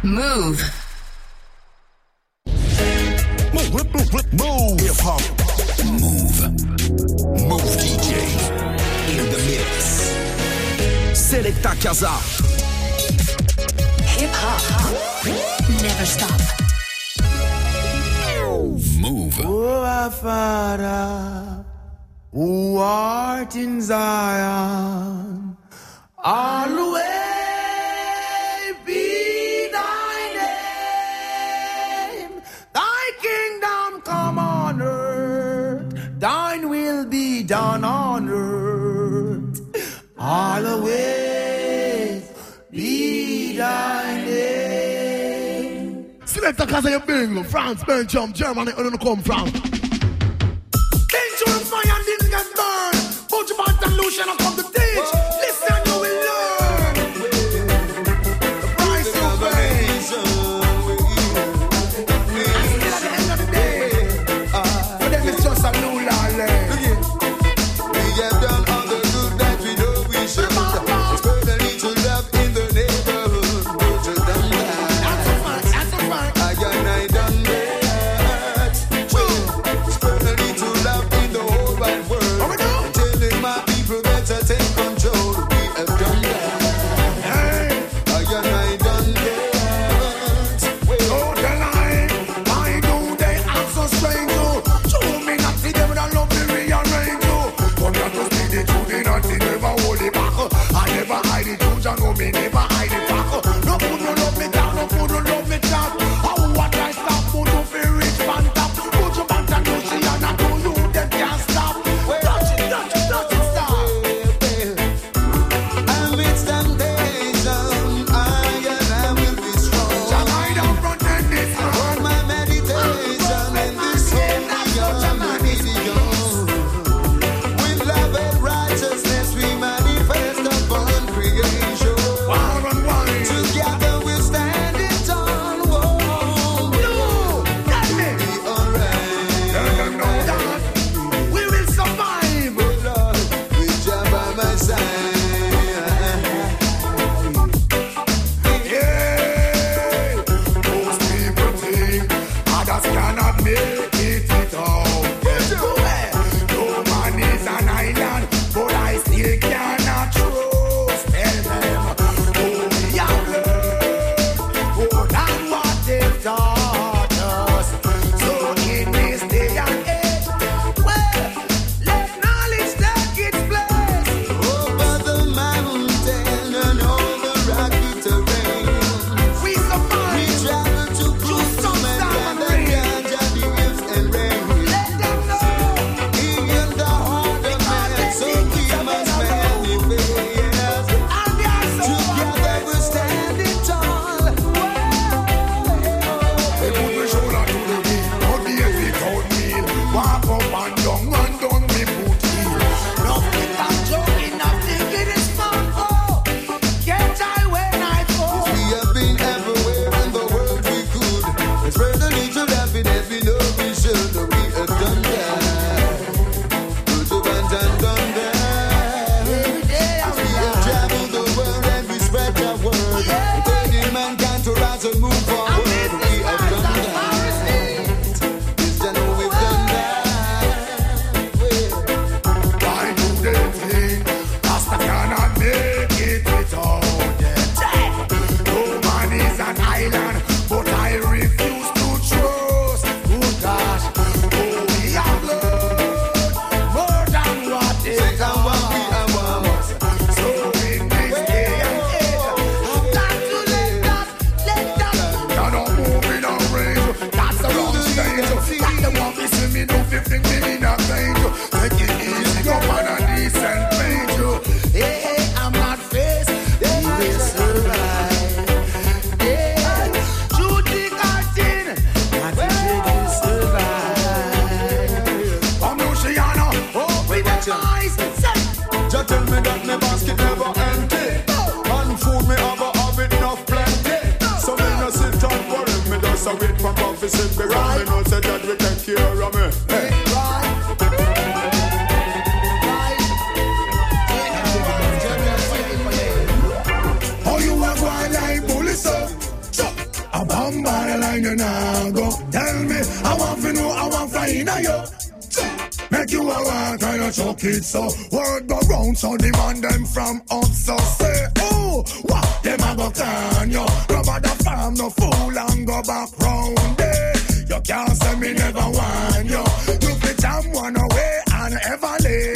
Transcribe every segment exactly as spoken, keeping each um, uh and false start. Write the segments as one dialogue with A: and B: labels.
A: Move.
B: Move, move, move, move. Hip hop. Move. Move D J. In the mix. Selecta Casa.
A: Hip hop. Never stop.
B: Move.
C: Oh, our Father, who art in Zion, always be thy name. Thy kingdom come on earth, thine will be done on earth. Always be thy name.
D: Selecta Casa, you bring France, Belgium, Germany, where do you come from?
C: Dangerous fire and didn't get burned. Put your back and Lucian and come to teach. Listen, you will learn. The price you pay. And still at the end of the day, for them it's just a new land.
E: We have done all the good that we know we should. It's perfectly to love in the neighborhood. We're just done that.
C: That's a fact, that's a fact.
E: I got I done that. It's perfectly to love in the whole wide world. I'm telling my people better take control. We have done that. I got I done that.
C: Oh, the line, why do they act so strange? Oh, show me not see them with a love me rearrange. Oh, come here to speak the truth, they not see never hold it back. I never hide the truth, I know me never hide it back. No food, no love me down, no food, no love me down. How what I stop, put to be rich, fan top. Put your back and do see, and I do you, them can't stop. Touch it, touch it, touch it, stop.
E: Amidst temptation, I and I will be strong.
C: Shall I down front and this
E: For my meditation in this holy medium. With love and righteousness we manifest upon creation.
C: War and wine.
E: Together we'll stand it tall. Whoa,
C: No, tell me.
E: be alright.
C: Let them know that we will survive.
E: Lord, with Jah by my side.
C: Yeah, most people think others cannot make it without them. No man is an island, but I still cannot trust them. Oh, we have learned more than what they've taught us. So in this day and age, well, let knowledge take its place.
E: Over the mountain and over rocky terrain.
C: We
E: We
C: survive.
E: travel to Jerusalem and gather the gifts and rain.
C: Let them know.
E: In the heart of man, so we must manifest.
C: And they are so
E: Together we'll stand it tall.
C: They put me shoulder to the wheel, put the heavy coat meal. Walk up and down and down me boot heel. Nothing I'm joking, nothing it is fun. Oh, can't I when I fall?
E: We have been everywhere in the world we could. It's spread the little happiness we know we should. We have done that. Good to band and done that.
C: Every day I'm
E: We have traveled the world and we spread our word. Telling mankind to rise and move forward. We have done that. Yes, I know we've done that.
C: Why do they think Rasta cannot make it without them? No man is an island, but I refuse to trust. Good gosh, oh, we have learned more than what they
E: Say, I want,
C: taught.
E: we are one.
C: So in this day and age, I've got to let that, let that borderline you nah go. Tell me, I want to know, I want fly in a yo. Make you a walk and a chuck it so. Word go round so demand them from us so say, oh, what them a go turn yo. No bother farm, no fool and go back round there. You can't say me never want you. You fit jam one away and ever lay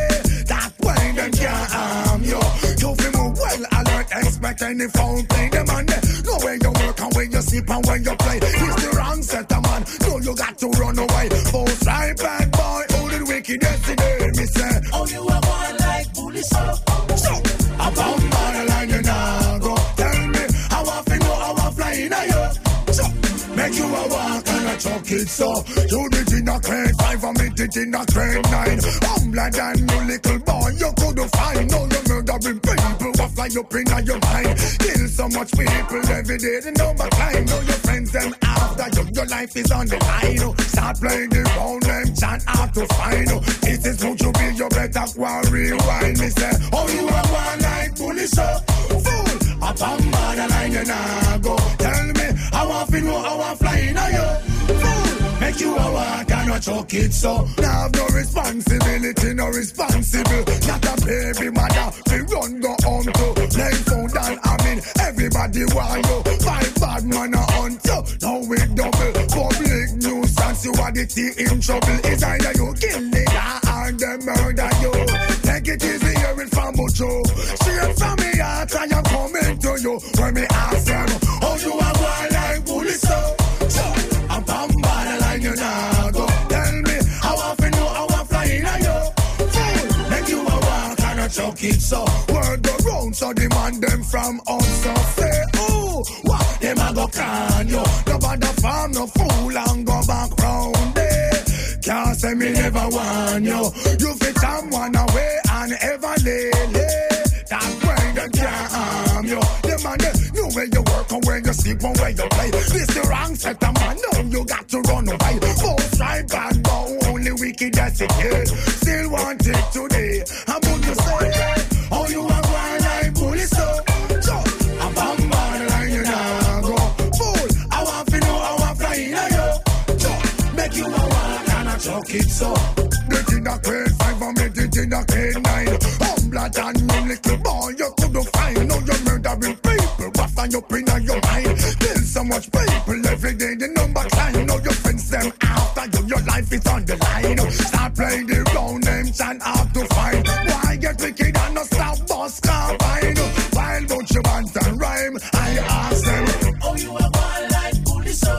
C: that way them can't harm you. You feel move well alert, expect any phone thing. Them and know where you work and where you sleep and where you play. It's the wrong set of man, so you got to run away. Both right bad boy, who did wicked yesterday? Me say, oh you are one like bully so. So, I'm on borderline you now go. Tell me, how often know how I fly in a yo. So, make you a walk and a chuck it so. You did in a crane five and me did in a crane nine. Humbler than you little boy, you couldn't find. No, you murdering people, what fly up in your mind. Kill so much people every day, the number climb. Know your friends them after you, your life is on the line. Start playing the phone, them chant out to find. This is what you be, you better go and rewind. Me say, oh you are one like bully so. Fool, up on borderline you nah go. Tell me, how often know how I fly in a yo. Fool, make you a walk and a chuck it so. Now have no responsibility, no responsible. Not a baby mother, we run go home to. Lay phone down, I mean, everybody want you. Five bad man a hunt you, now we double. Public nuisance, you are the tea in trouble. It's either you kill the guy or they murder you. Take it easy, hear it from Bucho. Straight from me heart, I am coming to you. When me ask them, oh you are one like bully so. So, I'm from borderline you now go. Tell me, how often know how I fly in a yo. Fool, make you a walk and a chuck it so. Word go round so demand them from us so say, oh, what them a go can you. No bother farm, no fool and go back round there. Can't say me never want you. You fit someone away and ever lay lay. That way them can't harm you. Them and them know where you work and where you sleep and where you play. This the wrong set of man, now you got to run away. Both right bad, but only wicked as it is. Still want it today. I'm going to say, oh you are one like bully so. So, I'm on borderline you now go. Fool, I want to know how I fly in a yo. So, make you a walk and a chuck it so. Get in a crane five and make it in a crane nine. Humbler than you little boy, you couldn't find. Know you're murdering people, what fly up in your mind. Kill so much people every day, the number climb. Know your friends them after you, your life is on the line. Start playing the round names and hard to find. Why get wicked and no stop boss combine? While bunch of bands and rhyme, I ask them, oh you are one like bully so.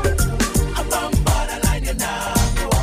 C: I'm on borderline you now.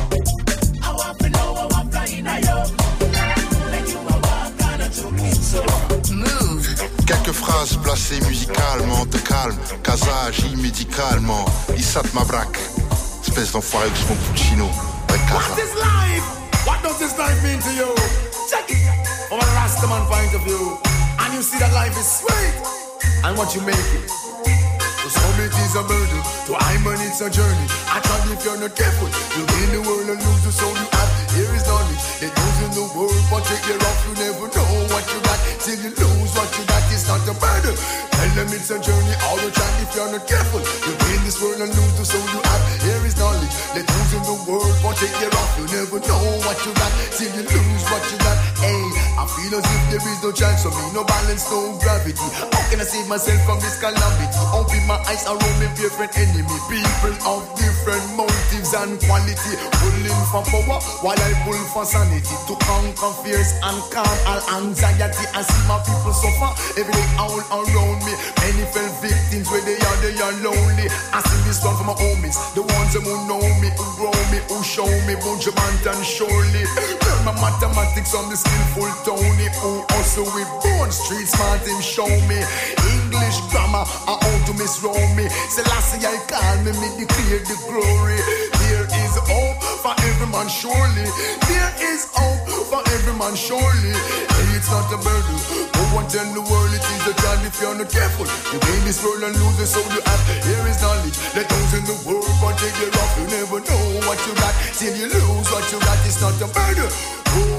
C: I want to know how I'm flying a yo. Make you a walk and a chuck it so.
A: Move.
F: Quelques phrases placées musicalement, te calme. Casa agit médicalement. Issat Mabrak, espèce d'enfoiré que je mon Puccino. Avec Casa.
C: What is life? What does this life mean to you? Check it from a Rastaman point of view. And you see that life is sweet. And what you make it. To some it is a burden. To I'm on it's a journey. Actually if you're not careful, you'll be in the world and lose the soul you have. Here is knowledge. It goes in the world, but take it off. You never know what you got. Till you lose what you got. It's not a burden. Tell them it's a journey all the time. If you're not careful, you'll be in this world and lose the soul you have. Here is knowledge. Let lose in the world, but take it off. You never know what you got. Till you lose what you got. Hey, I feel as if there is no chance for me. No balance, no gravity. How can I save myself from this calamity? Open my eyes around me, different enemy. People of different motives and quality. Pulling for power while I pull for sanity. To conquer fears and calm all anxiety. I see my people suffer every day all around me. Many fell victims where they are, they are lonely. I sing this one for my homies, the ones who know me, who grow me, who show me, Bunjabant and surely. Learn my mathematics from the skillful Tony, who also with born street smart him show me. English grammar, I own to Miss Romy. Selassie I call me, me declare the glory. There is hope for every man surely. There is hope for every man surely. Hey, it's not a burden. Go and tell the world it is a child if you're not careful. You gain this world and lose the soul you have. Here is knowledge. Let those in the world but take it off. You never know what you got till you lose what you got. It's not a burden. Go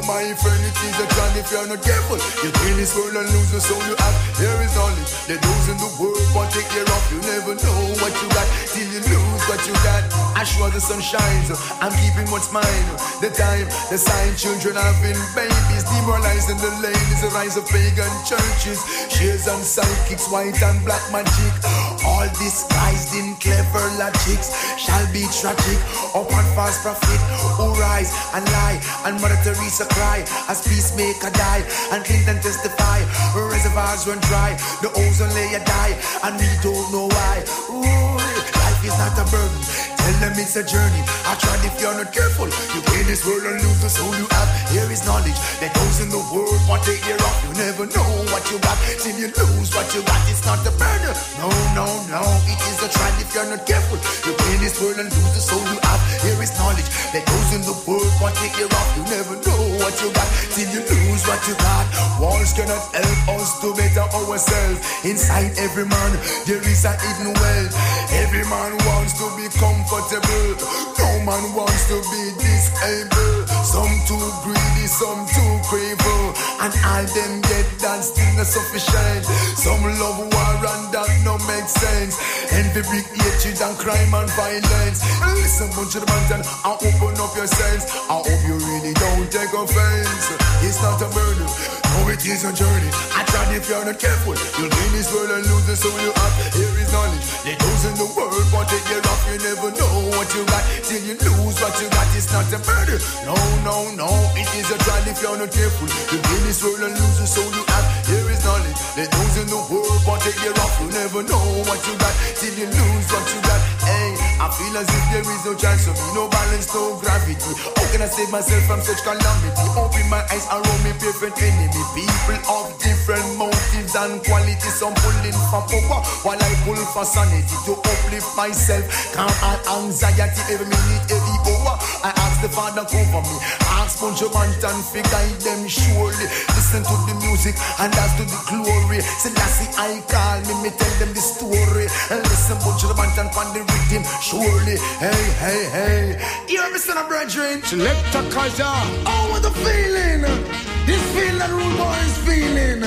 C: my friend, it is a trend if you're not careful. You gain this world and lose the soul you have. Here is knowledge, the those in the world won't take care of. You never know what you got till you lose what you got. I sure the sun shines, I'm keeping what's mine. The time, the sign, children having babies, demoralizing the ladies, the rise of pagan churches, shares and sidekicks, white and black magic, all disguised in clever logics, shall be tragic. Up on false prophet who rise and lie, and Mother Teresa cry as peacemaker die, and Clinton testify, reservoirs run dry, the ozone layer die, and we don't know why. Ooh, life is not a burden, tell them it's a journey. I tried if you're not careful, you gain this world and lose the soul you have. Here is knowledge that those in the world want to hear of. You never know what you got till you lose what you got. It's not a burden, no, no, no, it is a trial if you're not careful. You gain this world and lose the soul you have. Here is knowledge that those in the world want to hear of. You never know what you got till you lose what you got. Walls cannot help us to better ourselves. Inside every man there is a hidden wealth. Every man wants to be comfortable, no man wants to be disabled. Some too greedy, some too craven, and all them get that still not sufficient. Some love war and that no make sense. Envy, big hatred and crime and violence. Listen, bunch of the mountain, and open up your sense. I hope you really don't take offense. It's not a burden, no, it is a journey. I tried if you're not careful, you'll gain this world and lose the soul you have. Here is knowledge, let those in the world want to get off. You never know what you got till you lose what you got. It's not a burden, no, no, no, it is a trial if you're not careful. You'll gain this world and lose the soul you have. Here is knowledge, let those in the world want to get off. You never know what you got till you lose what you got. Hey, I feel as if there is no chance of me, no balance, no gravity. How can I save myself from such calamity? Open my eyes around me, different enemy. People of different motives and qualities. Some pulling for power while I pull for sanity. To uplift myself, calm all anxiety every minute, every hour. I ask the Father cover me. Ask Bunch of Bantan fi guide them surely. Listen to the music and dance to the glory. Selassie I call me, me tell them the story. And listen Bunch of Bantan pan the rhythm surely. Hey, hey, hey. Hear me son of brethren.
D: Select a Kaja.
C: Oh, what the feeling. This feeling that Rude Boy is feeling.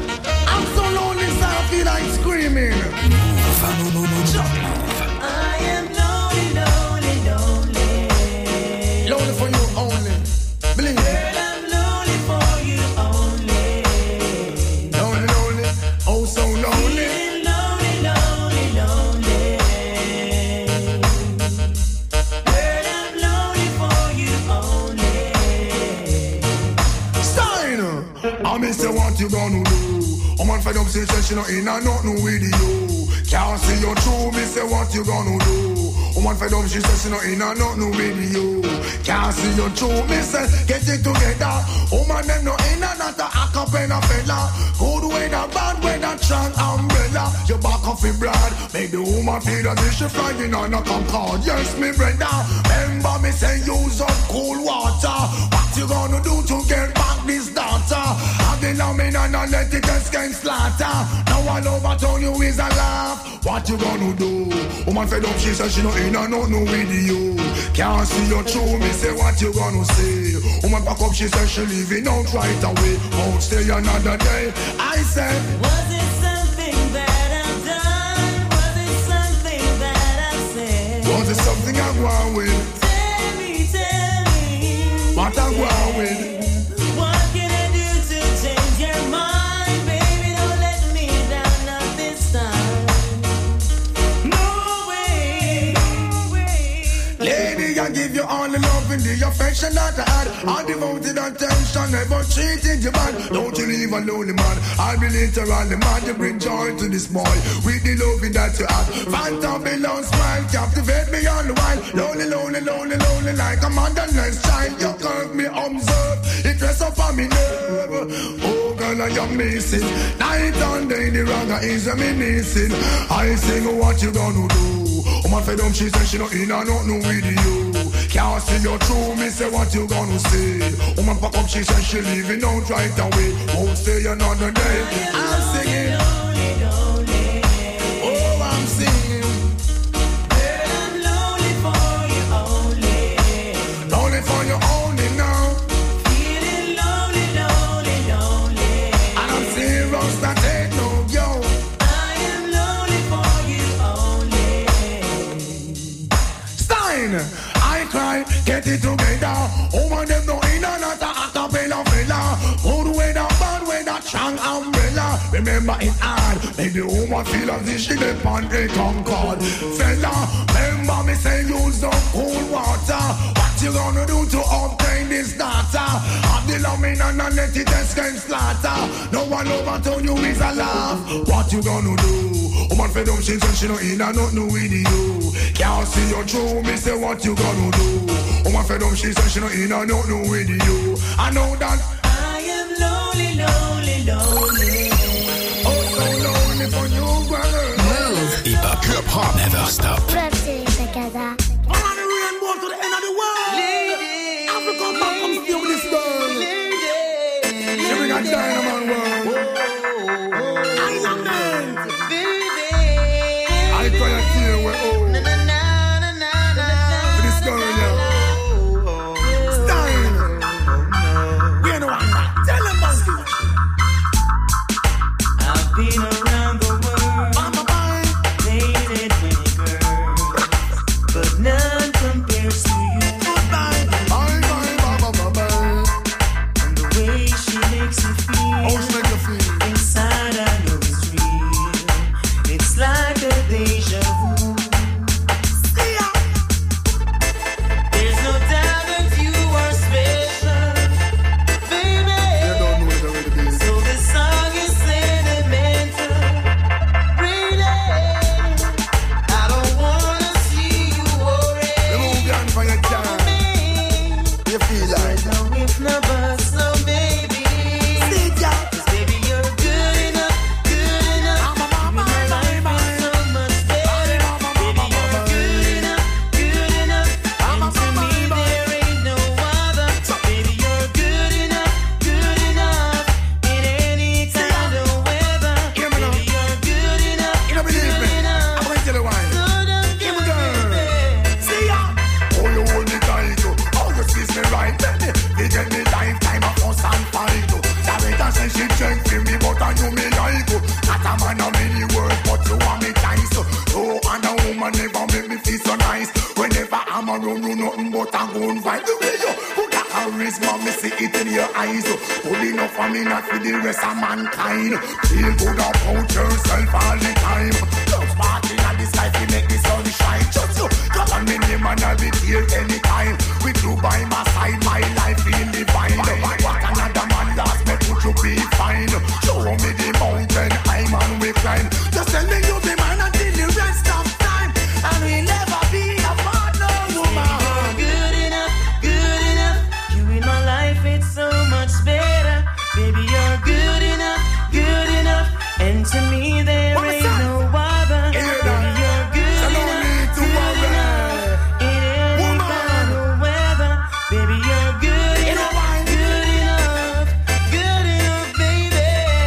C: I'm so lonely, so I feel like screaming.
A: I am lonely, lonely, lonely.
C: Lonely for you only. Believe me.
A: Girl, I'm lonely for you only.
C: Lonely, lonely. Oh, so lonely.
A: Feeling lonely, lonely, lonely. Girl, I'm lonely for you only.
C: Stein. I miss you, what you gonna do? I'm on fed up, say she not in and not no with you. Can't see you true, me say what you gonna do? I'm on fed up, she says she not in and not no with you. Can't see you true, me say get it together. Woman them no in and not a acapella fella. Good weather, bad weather, strong umbrella. You back off your blood, make the woman feel that she flying on a Concorde. Yes, me brother, remember me say use up cool water. What you gonna do to get back this daughter? Have the lamb and let it escape slaughter. Now all over town you is a laugh. What you gonna do? Woman fed up, she says she no in and not no with you. Can't see you through, me say what you gonna say. Woman back up, she says she leaving out right away. Won't stay another day. I said,
A: Was it something that I've done? Was it something that I've said?
C: was it something I go on with?
A: Tell me, tell me.
C: What I go on with?
A: What can I do to change your mind? Baby, don't let me down, not this time. No way, no way.
C: Lady, I give you all the love and the affection that I had. All devoted attention, never treated you bad. Don't you leave a lonely man. I'll be literally mad. You bring joy to this boy with the loving that you have. Phantom below smile, captivate me all the while. Lonely, lonely, lonely, lonely, like a motherless child. You curve me, observe. It rests up on me nerve. Oh, girl, I am missing. Night and day, the ragga is a me missing. I sing, what you gonna do? Oh, my fed up, she said she not in and not no with you. Can't see you through, me say what you gonna say. Oh, my pack up, she said she leaving out right away. Won't stay another day. I'm singing.
A: Lonely, lonely.
C: Oh, I'm singing.
A: Girl, I'm lonely for you only.
C: Lonely for you only now.
A: Feeling
C: me. I cry, get it together. Woman them no in and out a acapella fella. Good weather, bad weather, strong umbrella. Remember it's hard, make the woman feel as if she depend a concord. Fella, remember me say use no cool water. What you gonna do to obtain this data? Have the loving and let it escape slaughter. No one over to you is a laugh. What you gonna do? Woman fed up, she said she no in and not no with you. Can't see you through, me say what you gonna do? Woman fed up, she said she no in and not no with you. I know that
A: I am lonely, lonely, lonely.
C: Oh, so lonely for you, girl.
B: Move. Hip hop. Hip hop. Never stop.
C: Follow the rainbow to the end of the world.
A: Lady,
C: Africa, man, come steal this girl.
A: lady,
C: She bring a dynamite world. Island man.
A: baby.
C: I try to kill we old.
A: Na, na, na, na, na, na,
C: For this girl, yeah. Style. We ain't no one man. Tell them, Bunky.
A: I've been around the world,
C: Mama, bye.
A: dated many girls, but none compares to you.
C: Goodbye. Bye, bye, bye, bye, bye.
A: And the way she makes me
C: How
A: feel
C: she make you feel?
A: inside, I know it's real. It's like a deja vu.
C: See ya.
A: There's no doubt that you are special, baby.
C: You don't know it already, baby.
A: So this song is sentimental, really. I don't wanna see you
C: You move
A: worry
C: your hand for your
A: for
C: car.
A: me.
C: You feel like.
A: No if, no buts, no maybe.
C: See ya.
A: 'Cause baby, you're good enough, good enough.
C: Mama, mama,
A: Make my life
C: bye,
A: is so much better. Baby, you're good enough, good enough. And to me, there ain't no other. Baby, you're good enough, good enough. In any kind of weather.
C: Hear me now.
A: Baby, you're good enough,
C: You don't believe
A: good
C: me?
A: enough.
C: I'm gonna tell you why.
A: Good enough,
C: Give me
A: good
C: girl.
A: enough.
C: See ya. Oh, you hold me tight, oh. Oh, you squeeze me right, baby. You get me lifetime of fuss and fight, oh. That waiter say she check for me, but I know me like, oh. Not a man of many words, but you want me tight, oh. Oh, and a woman never make me feel so nice. Whenever I'm around, you nothing but a good vibe. The way you put that charisma, me see it in your eyes, oh. Good enough for me, not for the rest of mankind. Feel good about yourself all the time. Love party in the sky, we make the sun shine. Just you, call on me name and I'll be here anytime. With you by my side, my life feel divine. What another man does, me put you be fine. Show me the mountain, I'm on we climb. Just tell me you be mine until the rest of time. And we'll never be apart, no woman.
A: Good enough, good enough. You in my life, it's so much better. Baby, you're good enough, good enough. And to me, there
C: What's
A: ain't
C: that?
A: no other.
C: Hear
A: Baby,
C: that?
A: you're good
C: So no
A: enough,
C: need to
A: good
C: worry.
A: enough. In any
C: Woman.
A: kind of weather. Baby, you're good
C: You know
A: enough,
C: why?
A: good enough, good enough, baby.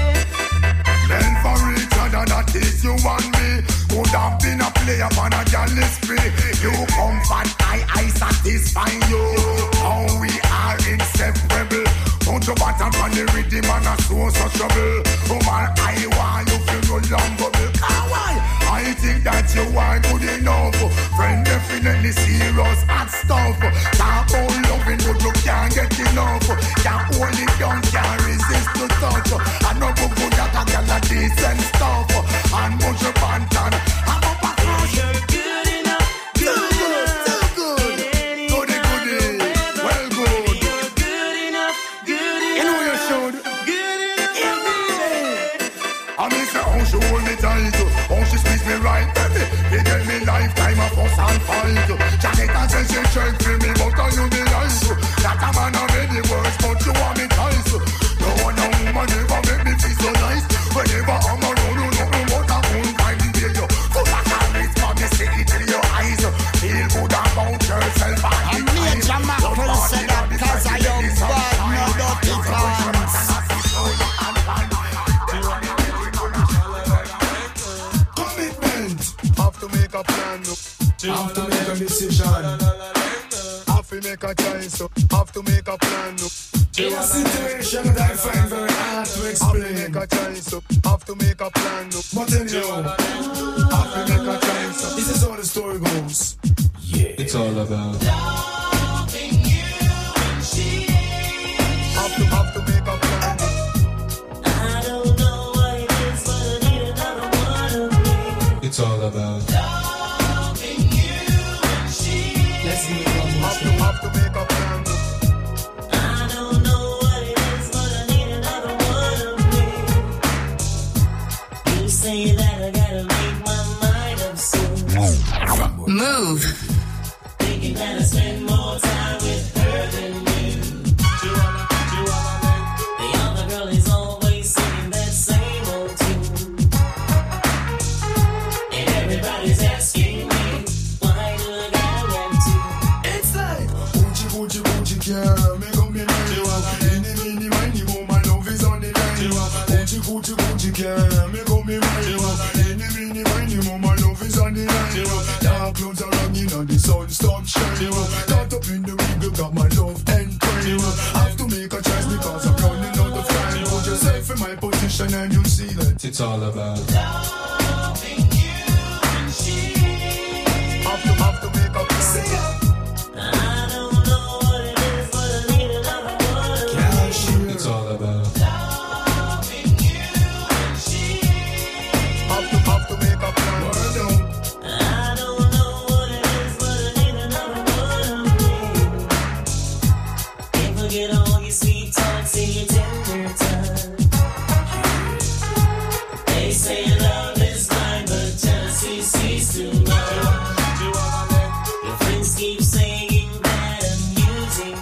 C: Men for each other, that is you and me. Could have been a player on a galley spree. You comfort, I, I satisfy you. How we are inseparable. Don't you bottom on the rhythm and a so so trouble. Woman, I want you to roll down bubble. Ah, why? I think that you are good enough. Friend, definitely serious hot stuff. Can't hold loving, but you can't get enough. Can't hold it down, can't resist the touch. I know you good at a girl a decent stuff. And put your pants on. I'm up a crush.
A: You're good enough,
C: Too
A: good
C: good,
A: enough.
C: too good.
A: In any
C: Goody,
A: kind
C: goody.
A: of weather.
C: Well, good.
A: Baby, you're good enough, good enough.
C: You know you should.
A: Good enough,
C: Yeah,
A: baby.
C: I mean, say, how she hold me tight, how she squeeze me right, baby. They get me lifetime of fuss and fight. Janet and say she check for me, but I you be nice. That a man of many words, but you want me tight. No one, no woman ever make me feel so nice. Whenever I'm around, you know what I'm going to find in you. Full of charisma, me see it in your eyes. Feel good about yourself and the time.
G: Major Mackel said that 'cause I am bad, no dirty pants.
C: Commitment. Have to make a plan. Have to make a decision. Have to make a choice. Have to make a plan.
D: In a situation that I find very hard to
C: Have to make
D: explain.
C: a choice. Have to make a plan.
D: But anyhow,
C: Have to make a choice.
D: this is how the story goes. Yeah.
H: It's all about
A: loving you and she
E: Have to, have to make a plan.
A: I don't know what it is, but I need another one of me.
H: It's all about
A: Loving you and she
G: Let's give it one more
E: Have to, have to make a plan.
A: I don't know what it is, but I need another one of me. You say that I gotta make my mind up soon.
I: Move.
A: Thinking that I spend more time with her than you. The other girl is always singing that same old tune. And everybody's asking me, why do I gotta rap too?
C: It's like Gucci, Gucci, Gucci, girl. Me go me line. Any, mini, miny, mo, my love is on the line. Gucci, Gucci, Gucci, girl. Me go me line. Any, mini, miny, mo, my love is on the line. Dark clouds are hanging and the sun stop shining. Caught up in the wiggle, got my love and crime. Have to make a choice because I'm running out of time. Put yourself in my position and you'll see that
H: It's all about
A: Loving you and she.
E: Have to, have to make a plan.
A: I don't know what it is, but I need another one of me.
H: It's all about
A: Loving you and she.
E: Have to, have to make a plan.
A: I don't know what it is, but I need another one of me. Can't forget all your sweet talks and your tender touch. They say love is blind, but jealousy sees too much. Your friends keep saying that I'm using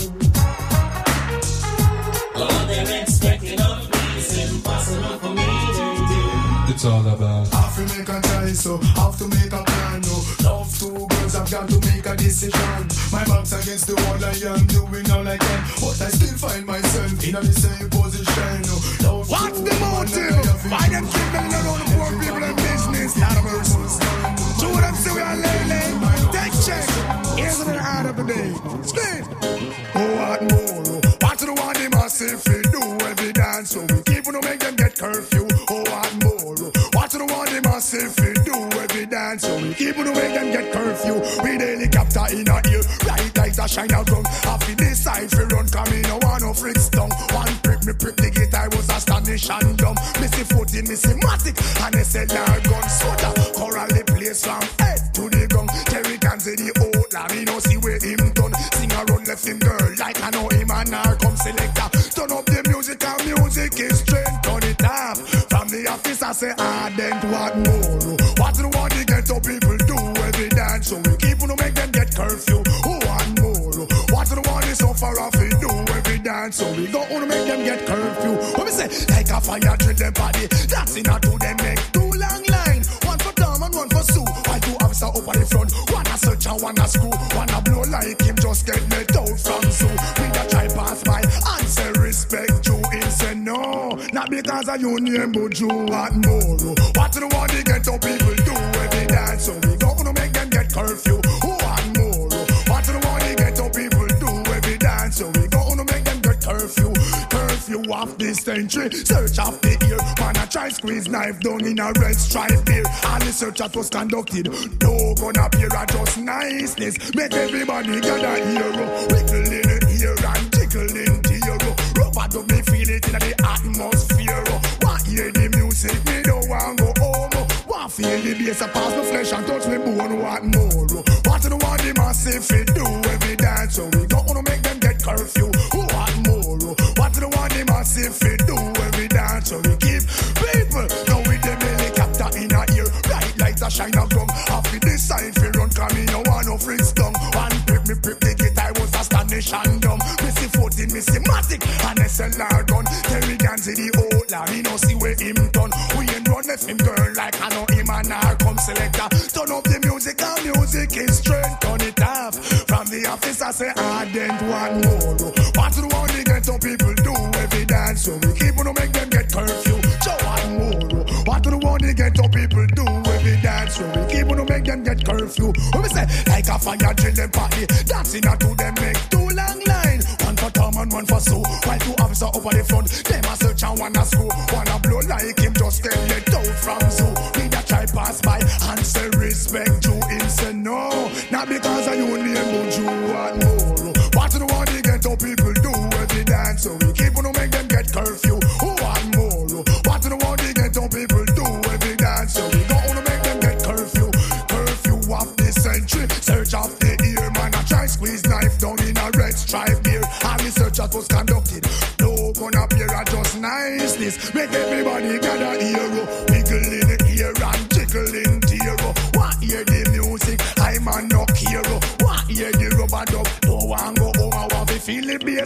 A: you. All they're expecting of me is impossible for me to do.
H: It's all about
C: have to make a choice, so have to make a plan. No, love two girls, I've got to make a decision. My back's against the wall, I am doing all I can, but I still find myself in the same position. No, love
D: What's
C: two
D: the
C: women,
D: motive?
C: I have
D: Why them keep them around the poor people in business? Not a person. Two of them say we are lately. Take check. Here's the heart of the day. Scream.
C: Oh, what more? What do the one they must if we do every dance? So we keep on to make them get curfew. Oh, what more? What do the one they must if we do every dance? So we keep on to make them get curfew. We the helicopter in our ear, bright lights a shine out gun. Half in this side we run, come in, no one no freaks down. One prick me prick the gate, I was astonished and dumb. Missy footing, missy matic, and they said now gun soda. Coral the place from head to the gun. Terry can say the old lamb, he no see where him done. Sing around left him girl, like I know him and her come selector. Turn up the music and music is straight, turn it up. From the office I say ardent, what more? What do the one the ghetto people do every dance? So we keep on to make them get curfew. Who want more? What do the one they suffer off we do every dance? So we go on to make them get curfew. What we say? Like a fire drill them body, dancing out to them make two long line. One for Tom and one for Sue. Why two officer up at the front? One a search and one a screw. One a blow like him just get let out from zoo. We da try pass by and say respect you. Him say no, not because of your name but you want more. What do the one they get up people do every dance? So we go on to make them get curfew. Who want more? What do the one they get up people do every dance? So we go on to make them get curfew. Curfew off this century, search off the ear. Man a try squeeze knife down in a red stripe beer. All the search that was conducted, no gonna appear at just niceness. Make everybody gather hero, wiggle in the ear and tickle in the ear. Rubber to me feel it in the atmosphere. Want hear the music, me don't want go home. Want feel the bass pass my flesh and touch me bone. What more? What do the one the massive fit do every dance? So we don't wanna make them get curfew. Who want more? What do the one the massive fit do every dance? So we keep people now with them helicopter in our ear, bright lights a shine a gum. Off with this side fi run, come in no one no freaks down. One prick me prick the gate, I was astonished and dumb. Missy fourteen, Missy matic, and S L R gun. Terry can see the old lad, he no see where him done. We ain't run left him girl like I know him and her come selector. Turn up the music and music is straight, turn it off. From the office I say ardent one more. What do the one the ghetto people do every dance? So we keep on to make them get curfew. So one more. What do the one the ghetto people do every dance? So we keep on to make them get curfew. What we say? Like a fire drill them party, dancing out to them make two long line. One for Tom and one for Sue. While two officers over the front, them a search and one a screw. One a blow like him just get let out from zoo. We da try pass by and say respect you. Him say no, not because of you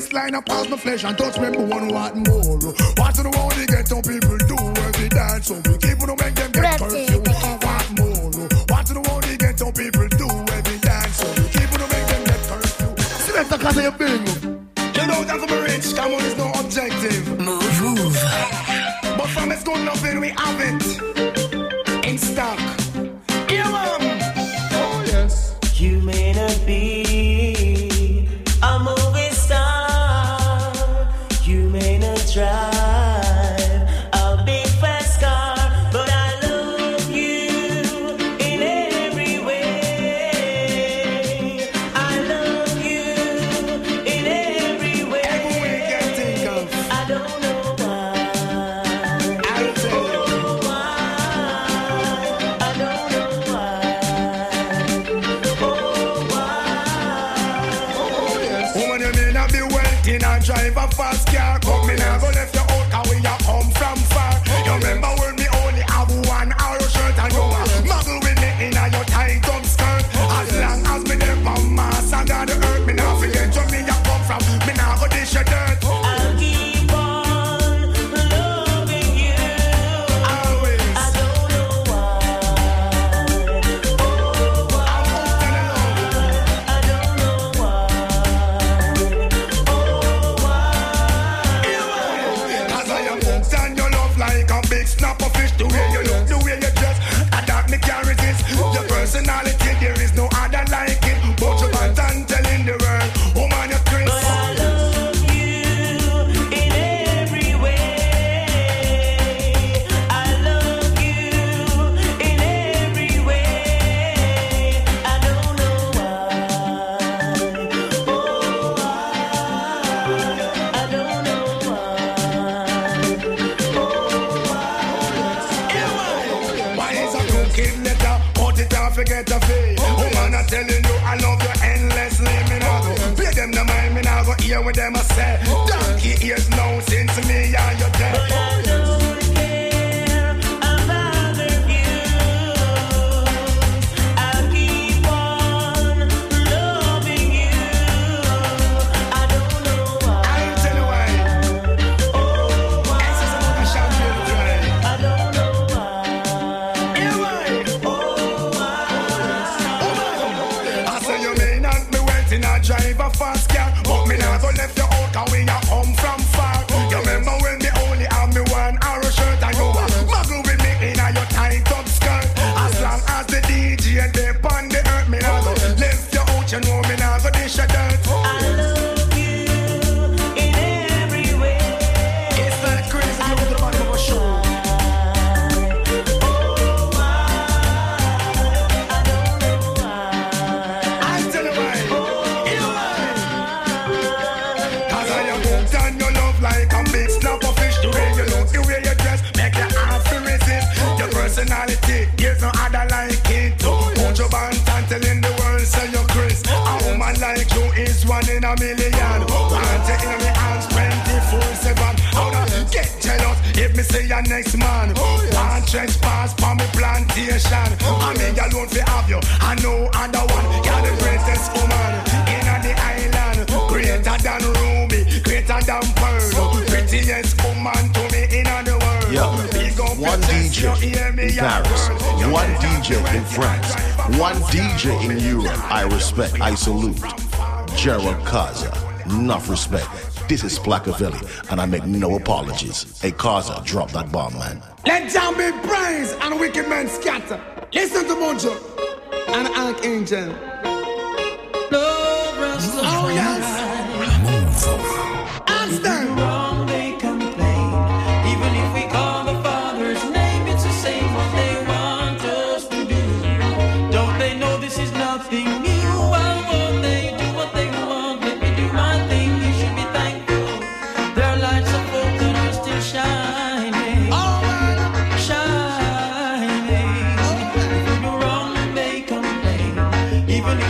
D: waistline and pass my flesh and touch me bone, what more? What do the world they get on people do every dance? So we keep on make them get curfew. What more? What do the world they get on people do every dance? So we keep on make them get curfew. Select the cause of your thing. You know that for rich, come on, it's no objective.
I: Move, move.
D: But from it's good nothing, we have it in stock. Yeah, man. Oh, yes.
A: You may not be a movie star. You may not drive a big fast car, but I love you in every way. I love you in every way.
D: Every way you can think of.
A: I don't know why.
D: I'll tell you.
A: Oh, why? I don't know why. Oh, why?
D: Woman, you may not be wealthy and drive a fast car. Come in and go left your out and we a come from far. You remember when me only have one arrow shirt and you a muggle with me in a your tight up skirt. As long as me there from Mars and God the earth, me not forget where me a come from. Me not go dish your dirt.
A: I'll keep on loving you.
D: Always.
A: I don't know why. Oh, why? I don't know why. Oh, why?
D: Cause I am hooked on your love like a big snapper fish. The way you look, the way you dress, that me can't resist. Your personality, there is no other like it. But you want and telling the world, woman, you're Chris.
A: But I love you in every way. I love you in every way. I don't know why. Oh, why? I don't know why.
D: Why is a crooked letter? Cut it off, forget the fee. Woman, I'm telling you, I love you endlessly. Me now go pay them the mind, me now go hear what them a say. Donkey ears now since me and you dead.
A: But I don't care about the views. I'll keep on loving you. I don't know why.
D: I'll tell you why.
A: Oh, why?
D: This is another champagne drive.
A: I don't know why.
D: Yeah, why?
A: Oh, why?
D: I say you may not be wealthy, not drive a fast car, but me not go left you out and we a come from far. You remember when me only have me one arrow shirt and you a muggle with me in a your tight up skirt. As long as the D J dey on the earth, me not go left you out, you know me not go dish your dirt.
A: I love you in every way.
D: It's like crazy, you look at the bottom of a show.
A: Oh, why? I don't know why.
D: I'll tell you why. You know why? Cause I am hooked on your love like a big snapper fish. The way you look, the way you dress, make you hard to resist. Your personality, there's no other like it. Put your band and telling the world, say you're Chris. A woman like you is one in a million. Want you in my hands twenty-four seven. How to get jealous if me say your next man. Want trespass for me plantation. I mean, alone fi have you, I know other one. You're the greatest woman in the island. Greater than Ruby, greater than Pearl. Prettiest woman to me in the world.
J: Yo,
D: Big up
J: one
D: your
J: D
D: chest,
J: J
D: you hear me,
J: in
D: your
J: Paris,
D: girl. You
J: one
D: better
J: D J
D: be
J: in
D: ready,
J: France,
D: drive a
J: one
D: fast
J: D
D: car.
J: J in Europe. I respect, I salute. Gerald Kaza, enough respect. This is Splackavelli, and I make no apologies. Hey Kaza, drop that bomb, man.
D: Let down be praise and wicked men scatter. Listen to Bonjo and Archangel.
A: Love runs the
D: Oh, yes. Ask them.
A: wrong, they complain. Even if we call the Father's name, it's the same what they want us to do. Don't they know this is nothing new? Why won't they do what they want? Let me do my thing, you should be thankful. There are lights of hope that are still shining. Shining. If we do wrong, they complain. Even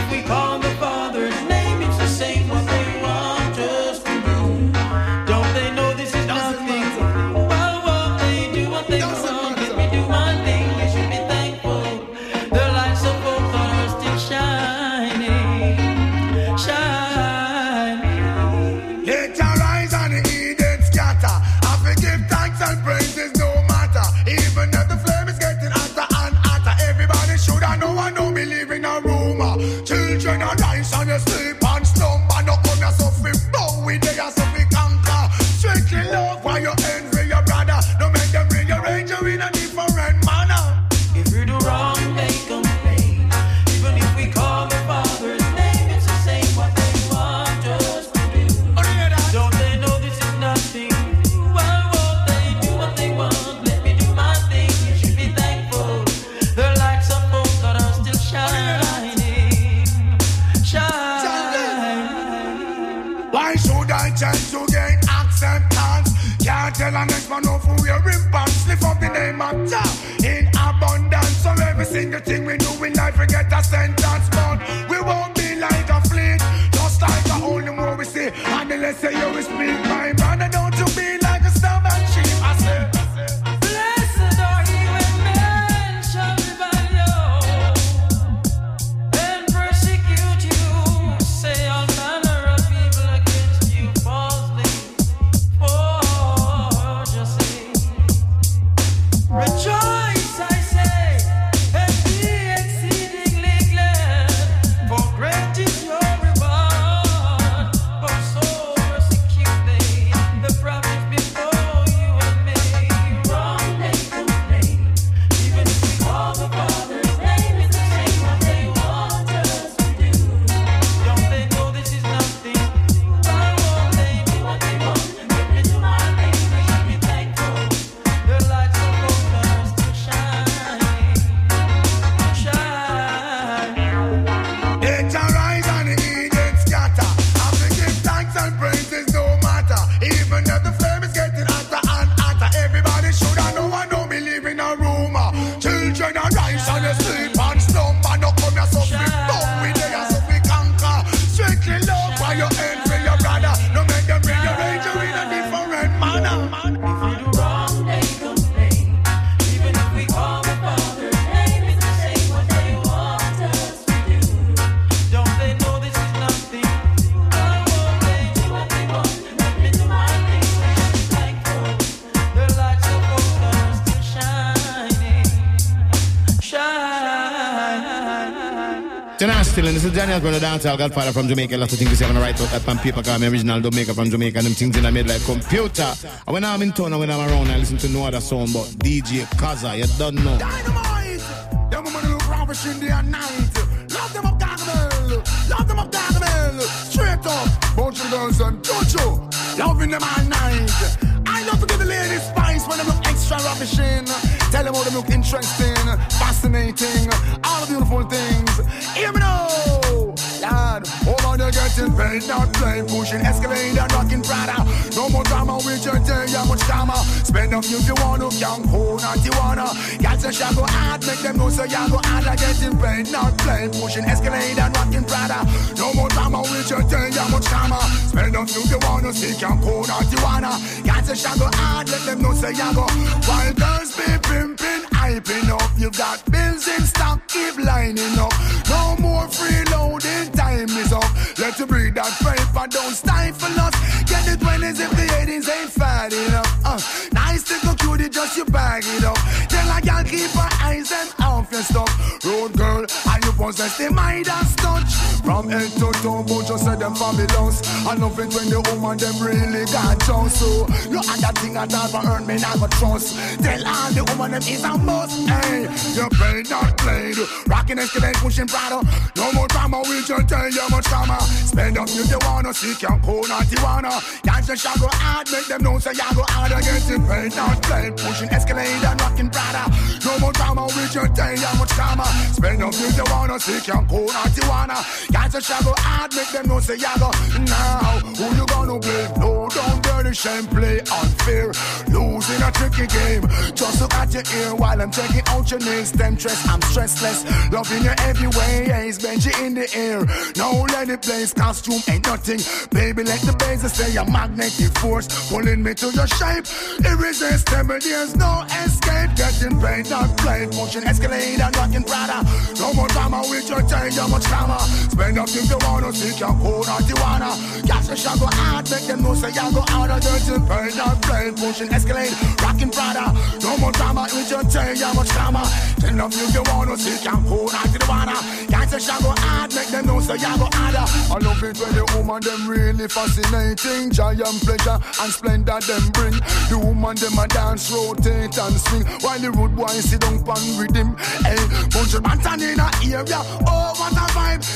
D: tell a next man no for wear him pants. Lift up the name of Jah in abundance. So every single thing we do in life we get a sentence, but we won't be like a fleet, just like a only more we see. And the less say you will speak, my brother, don't you be like a stubborn sheep. I say,
A: Blessed are ye when men shall revile you and persecute you, say all manner of evil against you falsely for just sake. Rejoice, I say, and be exceedingly glad, for great is your reward. For so persecute they the prophets before you and me. Wrong they complain, even if we call the Father's name, it's the same what they want us to do. Don't they know this is nothing? Why won't they do what they want and get me to my name? They should be thankful. Their lights are focused to shine, shine.
D: it arise and the Eden scatter. Have to give thanks and praises no matter. Even if the flame is getting hotter and hotter, everybody should have know and don't believe in a rumor. Children arise and they sleep and slumber. No come here so we bump with they and so we conquer. Strictly love while you end for your brother. No make them bring your age in a different manner.
A: If we do wrong, they complain. Even if we call the Father's name, it's the same what they want us to do. Don't they know this is nothing? Why won't they do what they want and get me to my name? They should be thankful. Their lights are focused to shining, shine.
K: Tonight still, and this is Daniel Gonna Dance, our godfather from Jamaica. Lots of things to say. I'm gonna write out that on paper, cause I'm original Jamaica from Jamaica, and them things in I made like computer. And when I'm in town and when I'm around, I listen to no other song but D J Kaza. You don't know.
D: Dynamite! Them women look rubbish in the night. Love them up, Gargamel. Love them up, Gargamel. Straight up. Bunch of girls and Jojo. Loving them all night. I love to give the ladies spice when they look extra rubbish in. Tell them how they look interesting, fascinating, all the beautiful things. Hear me now. Lord, over there getting paid, not playing, pushing, escalating, and rocking Prada. No more drama with your day, how much drama. Spend a few if you want to, young, who not you wanna. Y'all say shall go hard, make them know so y'all go hard. Like getting paid, not playing, pushing, escalating, and rocking Prada. No more drama with your day, how much drama. Spend a few if you want to, see young, who not you wanna. Y'all say shall go hard, let them know so y'all go. While girls be pimping, hyping up, you got bills in stock, keep lining up. No more freeloading, time is up. Let you breathe that paper, don't stifle us. Get the twenties if the eighties ain't fat enough. Uh, nice little cutie, just you bag it up. Tell a girl keep her eyes and off your stuff. Road girl, and you possess the Midas touch. From head to toe, but you say them fabulous. I love it when the woman them really got just. So you had that thing I thought for earn me not go trust. Tell all the woman them is a must. Hey, you played not played. Rocking, escalate, pushing Prada. No more drama, we just tell you much drama. Spend up if you wanna, see can cool not you wanna. Y'all just shall go hard, make them know say y'all go hard. Getting paid, not played, pushing, escalate and rocking Prada. No more drama, we just tell you much drama. Spend up if you wanna, see can cool not you wanna. Y'all just shall go hard, make them know say y'all go. Now, who you gonna play? No, don't dirty shame, play unfair. Losing a tricky game. Just look at your ear while I'm checking out your nails. Temptress, I'm stressless. Loving you every way, Ace Benji in the air. Now let it blaze, costume ain't nothing. Baby, let the bass stay a magnetic force. Pulling me to your shape. Irresistible, there's no escape. Getting paid, not played. Pushing, escalate and rocking Prada. No more drama with your time, how much drama. Spend up if you wanna, see can cool not you wanna. Catch the shall go hard, make them know say y'all go out of getting paid, not played. Pushing, escalate, rocking Prada. No more drama with your time, how much drama. Tell them if you wanna, see can cool not you wanna. Catch the shall go hard, make them know say y'all go harder. I love it when the woman them really fascinating. Giant pleasure and splendor them bring. The woman them a dance, rotate and swing, while the rude boy sit down pan rhythm. Hey, bunch of bantan in a area. Oh, what a vibe. The woman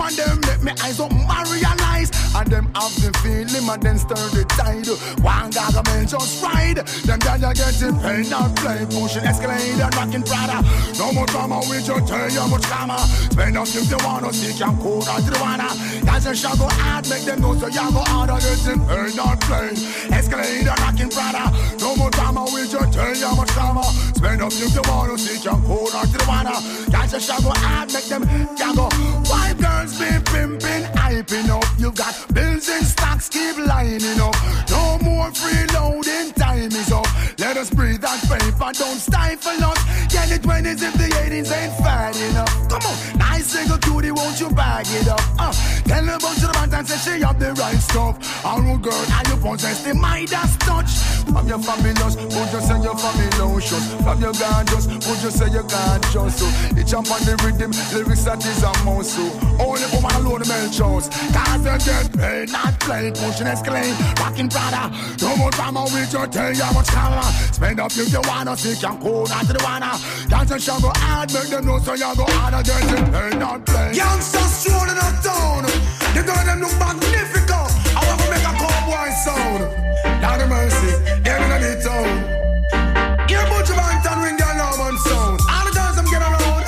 C: and them make me eyes up materialize. And them have the feeling and then stir the tide. One garment just ride. Them guys are getting paid, not play. Pushing escalator, rocking Prada. No more drama, we just tell you much drama. Spend up if you wanna see, can code out to the wanna. Guys are shall go hard, make them know so you go harder. Getting paid, not play. Escalator, rocking Prada. No more drama, we just tell you much drama. Spend up if you wanna see, can code out to the wanna. Guys are shall go hard, make them can go. White girls be pimping, hyping up. You got bills in stocks, keep lining up. No more freeloading, time is up. Let us breathe that paper, don't stifle us. Get the twenties if the eighties ain't fat enough. Come on, nice single cutie, won't you bag it up? Uh, tell her about to the man and say she have the right stuff. Our girl, and you possess the Midas touch. From your fabulous, would you say you're fabulous? From your gorgeous, would you say you're gorgeous? So it jump on the rhythm, lyrics that is a muscle. Only woman alone the male chose. Cause they get paid, not play, pushing escalate, rocking Prada. No more drama, we just tell you how much camera. Spend up if you wanna see, can go down to the wanna. Dance and shall go hard, make them know so you go harder. Getting paid, not play. Youngsters strolling uptown, the girl them look magnificent. I want to make a cowboy sound. Lord of mercy, they're in the town. Hear Butcher Banton ring the alarm and sound. All the girls them get around.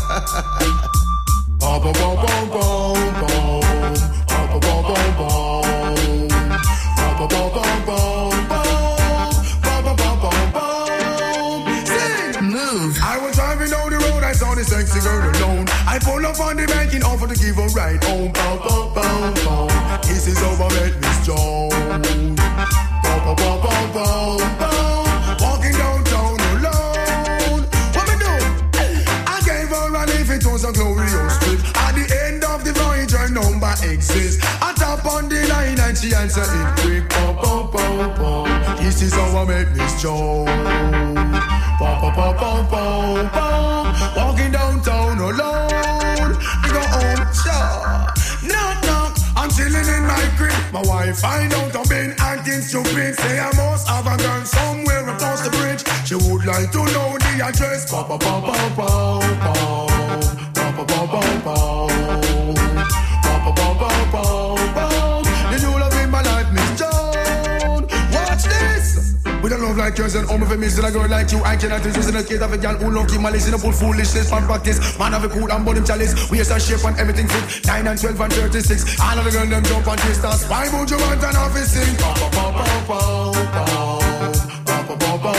C: Boom, boom, boom, boom, boom, boom. Boom, boom, boom, boom, boom. Boom, boom, boom, boom, boom. Boom, boom, boom, boom, boom. Sing!
I: Move.
C: I was driving down the road, I saw the sexy girl alone. I pulled up on the banking offer to give her ride home. Boom, boom, boom, boom. This is how I met Miss Jones. Boom, boom, boom, boom, boom, boom. Walking downtown alone. What me do? I gave her a lift, it was a glorious trip. At the end of the voyage, her number exists. I tap on the line and she answered it quick. Boom, boom, boom, boom. This is how I met Miss Jones. Boom, boom, boom, boom, boom, boom. Walking downtown alone. I go home, sure. Knock, knock. I'm chilling in my crib. My wife find out I've been acting stupid. Say I must have a girl somewhere across the bridge. She would like to know the address. Ba ba ba ba ba ba ba ba ba ba ba ba ba ba ba. The new love in my life, Miss Jones. Watch this. With a love like yours and home of a miss and a girl like you, I cannot resist in a kid of a girl who love him malice in a full foolishness from practice. Man have a cool and bottom chalice. We have a shape and everything fit. Nine and twelve and thirty-six. All of the girls them jump and twist us. Why would you want an office sing? Ba ba ba ba ba ba ba ba ba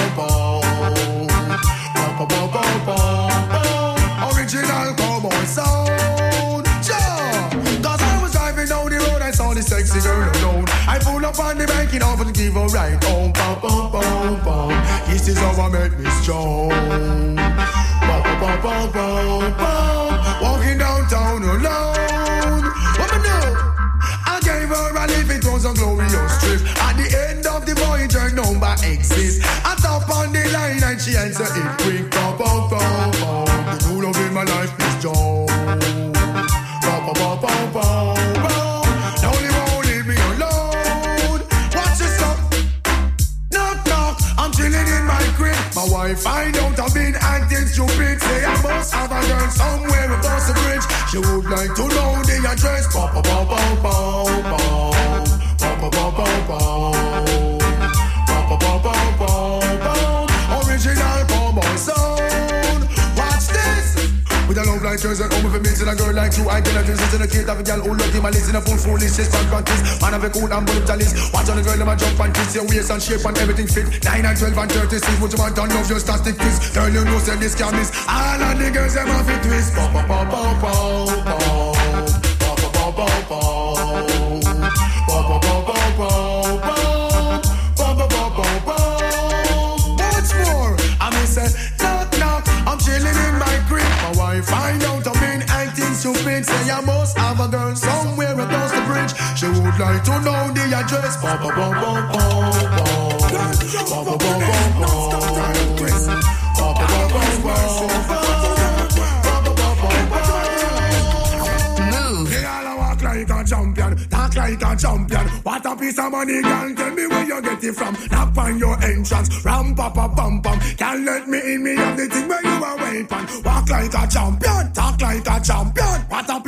C: ba ba ba ba. Original cowboy sound. Sure. Cause I was driving down the road, I saw the sexy girl alone. I pulled up on the banking offer to give her ride home. Ba ba ba ba. This is how I met Miss Jones. Ba ba ba ba ba ba. Walking downtown alone. What me do? I gave her a lift, it was a glorious trip. At the end of the voyage, her number exists. I tap on the line and she answered it quick. Ba ba ba ba. The new love in my life, Miss Jones. Ba ba ba ba ba ba. Now you won't leave me alone. Watch this up. Knock knock. I'm chilling in my crib. My wife find out I've been acting stupid. Say I must have a girl somewhere across the bridge. She would like to know the address. Ba ba ba ba ba ba ba ba ba ba ba ba ba ba ba. Original cowboy sound. Watch this. With a love like yours and home of a mix and a girl like you, I cannot resist in a kid of a girl who love him and listen a full foolishness and practice. Man have a cool and bullet chalice. Watch on the girl them a jump and kiss your waist and shape and everything fit. Nine and twelve and thirty-six. What you want to love just a stick this. Girl you know say this can miss. All of the girls them have a twist. Ba ba ba ba ba ba ba ba ba ba ba ba ba ba ba ba ba ba ba ba. What's more? I mean say knock knock. I'm chilling in my crib. My wife find out I've been acting stupid. Say I must have a girl somewhere across the bridge. She would like to know the address. Ba ba ba ba ba ba ba ba ba ba
I: Move.
C: They all walk like a champion, talk like a champion. What a piece of money, girl. Tell me where you get it from. Knock on your entrance, ram pa pa pam pam. Can't let me in, me have the thing where you are waiting. Walk like a champion, talk like a champion. What a piece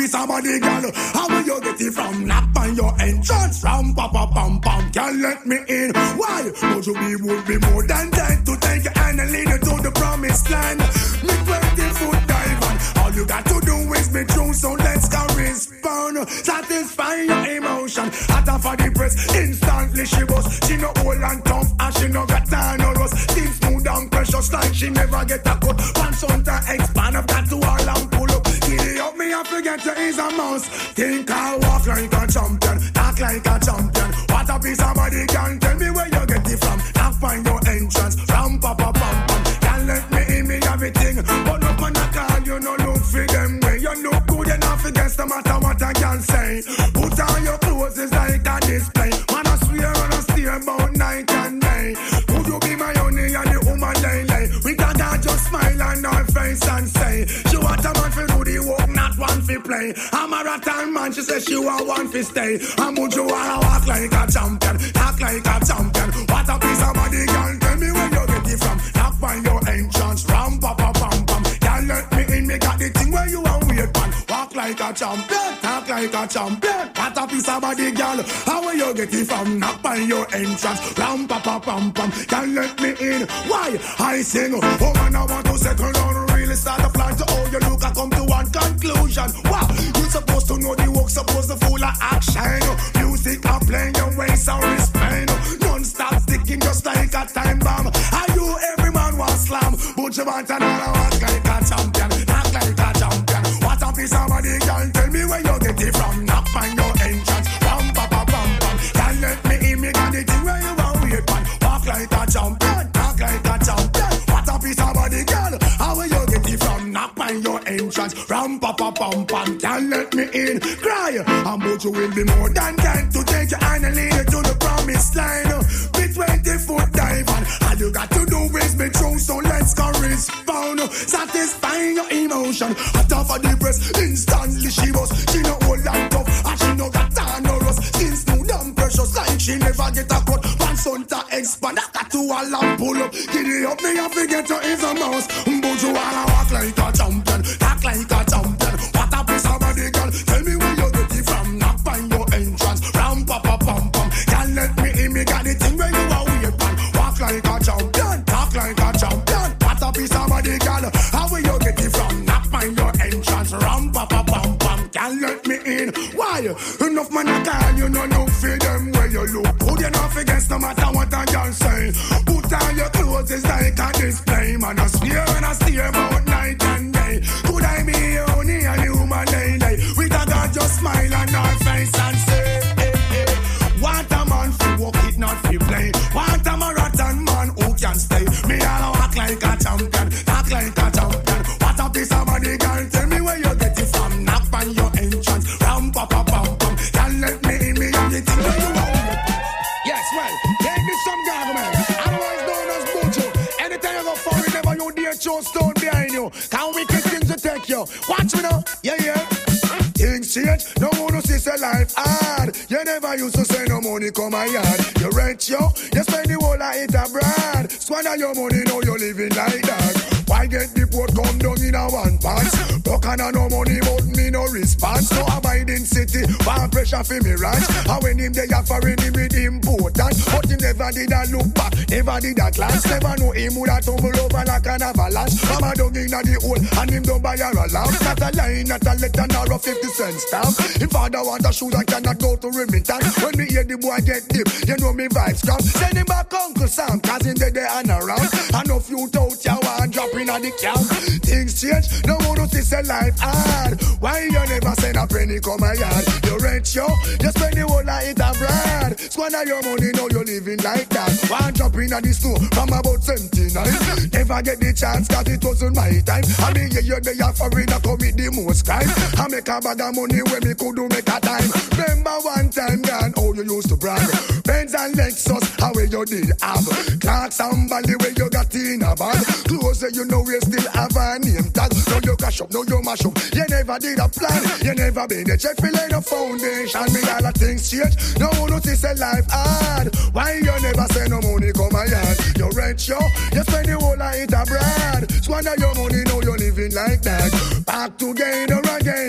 D: piece of body, girl. How will you get it from? Knock on your entrance. Ram, pa, pa, pam, pam. Can't let me in. Why? Would you be, would be more than time to take your hand and lead you to the promised land. Me twenty foot dive on. All you got to do is be true, so let's go respond. Satisfy your emotion. Hotter for the press, instantly she was. She no old and tough, and she no got time no rust. Skin smooth and precious like she never get a cut. Pants on to expand, I've got to all and pull up. Giddy up me, I forget you is a mouse. Think I walk like a champion, talk like a champion. What a piece of body can tell me where you get it from. Knock find your entrance, ram pa pa pam pam. Can't let me in me everything, but no man at all, you no look for them way. You look good enough against no matter what I can say. Put on your clothes, it's like a display. Man, I swear and I steer about night and day. Would you be my honey and the woman lay lay? We can just smile on her face and say, she want a man for do the work, not one for play. I'm a rattan man, she says she want one for stay. And would you wanna walk like a champion, talk like a champion? What a piece of body, girl, tell me where you get it from. Knock on your entrance, ram pa pa pam pam. Can't let me in, me got the thing where you want weird man. Walk like a champion, talk like a champion. What a piece of body, girl, how will you get it from? Knock on your entrance, ram pa pa pam pam. Can't let me in, why? I sing, oh man, I want to settle down, really start a plan to how you look, I come to one conclusion. Wow, you supposed to know the work, supposed to full of action. Music are playing your ways and respect. Non-stop sticking just like a time bomb. Are you every man want slam? But you want another walk like a champion, act like a champion. What a piece of body, girl, tell me where you get it from. Knock on your entrance, ram pa pa pam pam. Can't let me in, me got the thing where you want weird man. Walk like a champion, talk like a champion. What a piece of body, girl, how will you get it from? Knock on your entrance, ram pa pa pam pam. Can't let me in, cry. And but you will be more than time to take your hand and lead you to the promised line. Be twenty foot dive on. All you got to do is be true, so let's go respond. Satisfying your emotion. Hotter for the press, instantly she was. She no old and tough, and she no got time no rust. Skin smooth and precious like she never get a cut. Pants on to expand, I got to all and pull up. Giddy up me, I forget you is a mouse. But you wanna walk like a champion, talk like a champion. What a piece of body, girl, tell me where you get it from. Knock on your entrance, ram pa pa pam pam. Can't let me in, me got the thing where you are weird man. Walk like a champion, talk like a champion. What a piece of body, girl, how will you get it from? Knock on your entrance, ram pa pa pam pam. Can't let me in, why? Enough man a call, you know no for them where you look good enough against no matter what I can say. Put on your clothes, it's like a display. Man, I swear and I steer about night and day. Could I be only a human lady? We got God just smile on our face and say, hey, hey. Want a man for walk it, not for play. Want a marathon man who can stay. Me all walk like a champion, talk like a champion. What a piece of body, girl, tell me where you get it from. Knock on your entrance, ram pa pa pam pam. Can't let me in, me and the thing where you want. Yes, well, take this some garment. Otherwise known as Buju. Anytime you go forward, never you dare show stone behind you. Can't wicked things to take you. Watch me now, yeah, yeah. Things change, no one see say life hard. You never used to say no money come my yard. You rent yo, you spend the whole of it abroad. Squander your money, now you living like that. Why get the port come down in a one pants? Broke and no money, but me no response. No abiding city, one pressure for me ranch. And when him they offering him with important, but he never did a look back, never did a glance. Never know him would have tumble over like an avalanche. Mama dug in the hole, and him don't buy her a lamp. Not a line, not a letter, nor a fifty cent stamp. If father want a shoes, I cannot go to Remington. When me hear the boy get deep, you know me vibes come. Send him back Uncle Sam, cause in the day and around. And if you doubt you want drop in at the camp. Things change, no one to see life hard. Why you never send a penny come my yard? You rent yo, you spend the whole of it abroad. Squander your money, now you living like that. One drop in at the store from about seventy-nine. Never get the chance, cause it wasn't my time. I mean, yeah, you're the offering to commit the most crime. I make a bag of money when me could do make a time. Remember one time, gone, how you used to brag. Benz and Lexus, how you did have. Clarks and Bally, where you got in a bag. Clothes, you know we still have a name tag. Now you cash up, now you mash up. You never did a plan, you never been a check, fill in a foundation. Me all the things change, no one notice a life hard. Why you never say no money come my yard? You rent yo, you spend the whole of it abroad. Squander your money, now you living like that. Back together again.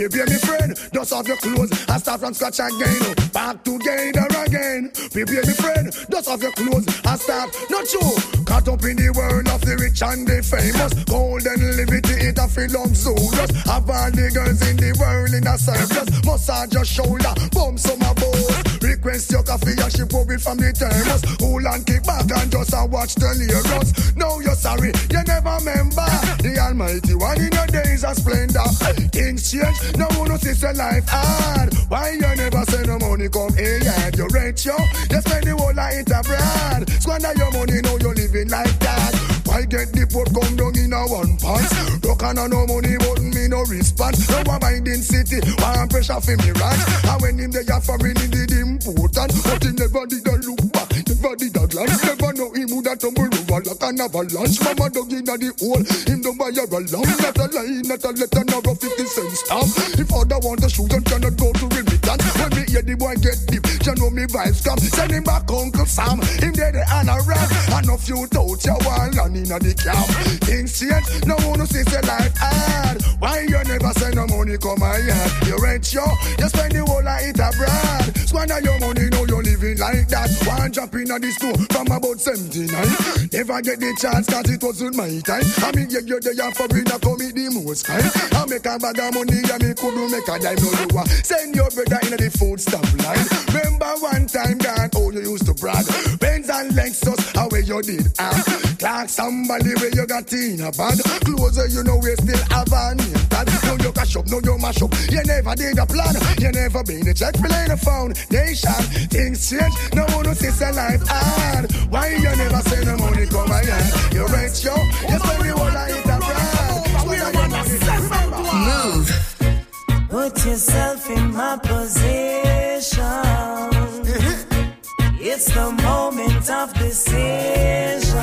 C: Prepare me friend, dust off your clothes and start from scratch again. Back together again. Prepare me friend, dust off your clothes and start. Not you. Caught up in the world of the rich and the famous. Golden liberty, it a feel luxurious. Have all the girls in the world in a surplus. Massage your shoulder, bump some of both. Request your coffee and she pour it from the thermos. Hold and kick back and just a watch the lyrics. Now you're sorry, you never remember the Almighty one in your days of splendor. Things change, no one knows it's your life hard. Why you never send no money come here yet? You rich yo, you spend the whole life abroad. Squander your money, now you're living like that. Why get the port come down in a one pants? Rock on no money, but me no response. No one binding city, one pressure for me ranch. And when him they are foreign, he did important. But he never did a look back, never did a glance. Never know him would have tumble over like an avalanche. Mama dug in the hole, him don't buy a alarm. Not a line, not a letter, nor a fifty cent stamp. If other want to shoot, you cannot go to remittance. When me hear the boy get deep, you know me vibes come. Send him back Uncle Sam, him dead and a rap. And a few touch your wall and in the camp. Things change, no one who sees your life hard. Why you never send no money come my yard? You rich yo, you spend the whole life abroad. Squander your money, now you're living like that. One jump in the store from about seventy-nine. Never get the chance cause it wasn't my time. I mean yeah, you're there for me to commit the most crime. I make a bag of money and me couldn't make a dime. No you are send your brother in the food stamp line. Remember one time that oh you used to brag. Benz and Lexus, how way you did ah. Clark somebody where you got in a bag. Closer you know we still have a name tag. No you cash up, no you mash up. You never did a plan. You never been a check below the foundation. Things change, no one who sees a life hard. Why you never send the money come my hand? You rich yo, you spend the whole life abroad. We are gonna
I: Move.
A: Put yourself in my position. It's the moment of decision.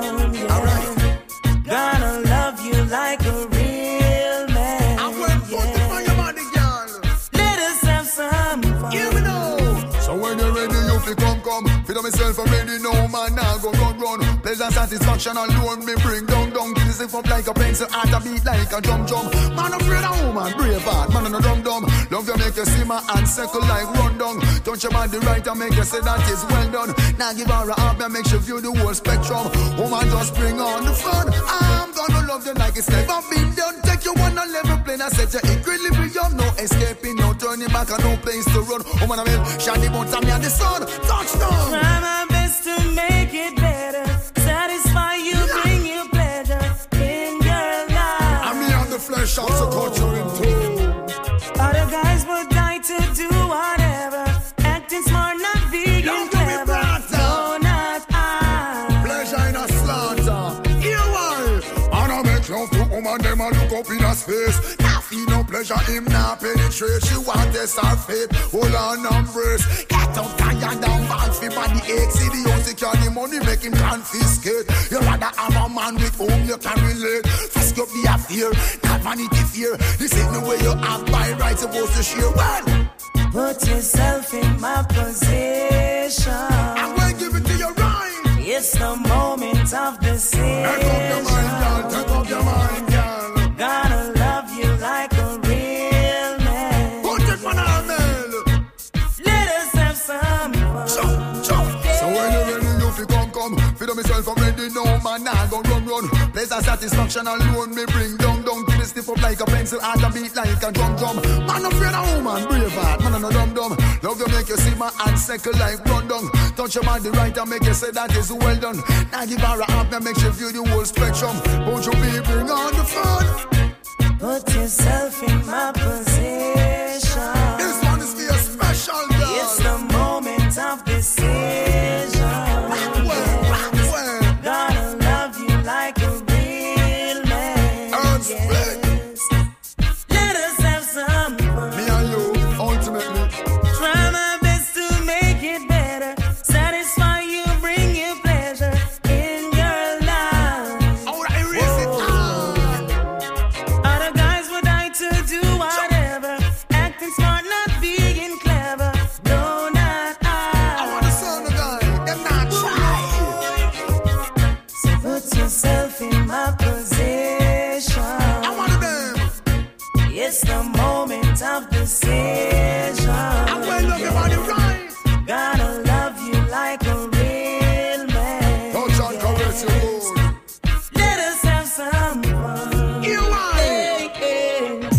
A: Yeah. Gonna love you like a real man. I'm going to put it on your body, girl. Let us have some fun.
C: Here we know.
E: So when you're ready, you feel come, come. Feel myself, I'm ready, no man, now go run, run. Pleasure, satisfaction alone, me bring down, down. Give yourself up like a pencil, heart a beat like a drum, drum. Man afraid of woman, brave heart, man on a drum, drum. Love you make you simmer and circle like run down. Touch your body right and make you say that is well done. Now give her a hug and make sure view the whole spectrum. Woman, just bring on the fun. I'm gonna love you like it's never been done. Take you on a level plane and set you equilibrium. No escaping, no turning back and no place to run. Woman, I mean, shiny bones and me and the sun. Touchdown.
A: Try my best to make it better. Satisfy you, bring you pleasure in your life.
E: And me and the flesh out to cut you in two.
A: Other guys would die to do whatever. Acting smart, not being clever. No, not I.
E: Pleasure in a slaughter. Here why? And I make love to woman, them a look up in her face. Now feel no pleasure, him now penetrate. She want test her faith, hold on and embrace. Get up, tired down, bad for body ache. See the house, secure the money, make him confiscate. You rather have a man with whom you can relate. Frisk up the affair, not vanity fear. This ain't the way you act by right, supposed to share. Well,
A: put yourself in my position.
E: I'm going to give it to you right.
A: It's the moment of decision.
E: Take up your mind, girl, take up your mind, girl.
A: Gonna love you like a real man.
E: Put it on our mail.
A: Let us have some fun.
E: Jump, jump. So when you're ready, you feel come, come. Feel myself, I'm ready, no man, nah, go run, run. Pleasure, satisfaction alone, me bring down, down. Till it stiff up like a pencil, heart a beat like a drum, drum. Man afraid of woman, brave heart, man on a dum, dum. Love you make you simmer and circle like run down. Touch your body right and make you say that is well done. Now give her a hug and make you view the whole spectrum. Won't you be bring on the fun?
A: Put yourself in my position.
E: This one is for your special girl.
A: It's the moment of decision.
E: Well, well.
A: Gonna love you like a real man.
E: Earth
A: Yes. Let us have some fun.
E: Me and you, ultimately.
A: Try my best to make it better. Satisfy you, bring you pleasure in your life.
E: All right, erase it.
A: Other guys would die to do whatever. Acting smart, not being clever. No, not I.
E: I want to sound the guy, them not try.
A: So put yourself in my position.
E: I want them.
A: It's the moment tough decision.
C: I'm going to love you on the right.
A: Gotta love you like a real man.
C: Don't try and caress your mood.
A: Let us have some fun.
C: You are.
A: Hey, hey.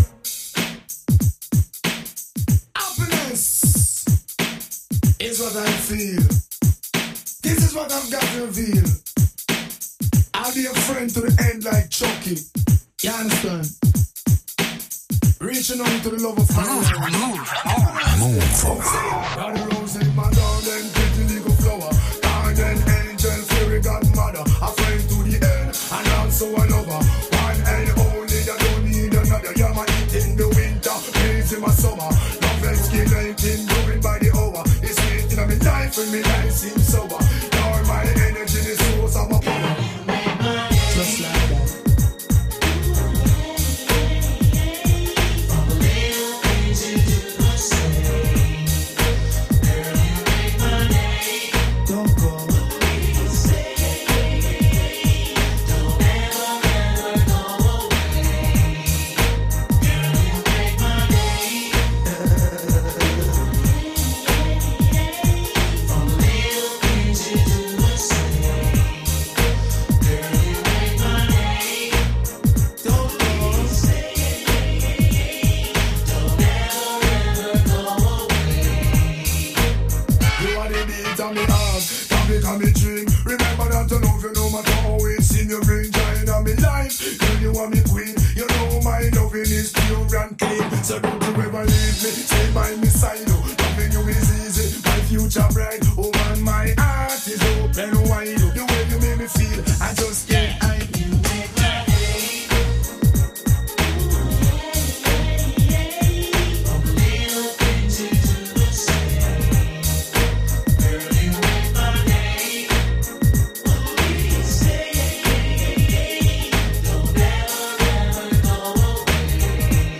C: Happiness is what I feel. This is what I've got to reveal. I'll be a friend to the end like Chucky. You understand? Reaching out to the love of my life. Got the rose in my darling, pretty little flower. Garden angel, fairy godmother. A friend to the end, and also a lover. One and only, I don't need another. You're my heat in the winter, breeze in my summer. Love escalating, moving by the hour. It's sweet in my life, and my life seems sober. You're my energy, the source of my power. Just like that. So don't you ever leave me, stay by me side. Oh, loving you is easy, my future bright. Oh man, my heart is open wide. The way you make me feel, I just can't hide. You make my day. From the little things you do and say, girl, you make my day. Please say, don't ever, ever go away.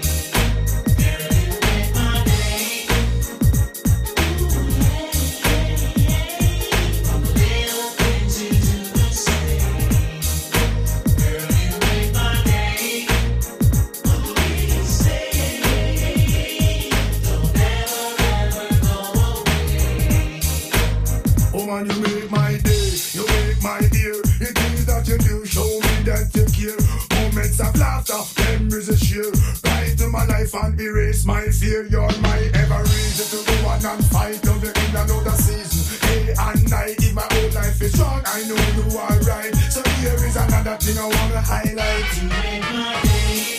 C: Woman, you make my day, you make my year. The things that you do show me that you care. Moments of laughter, memories of cheer. Right to my life and erase my fear. You're my ever reason to go on and fight. Love you in another season, day and night. If my whole life is strong, I know you are right. So here is another thing I wanna highlight. You make my day.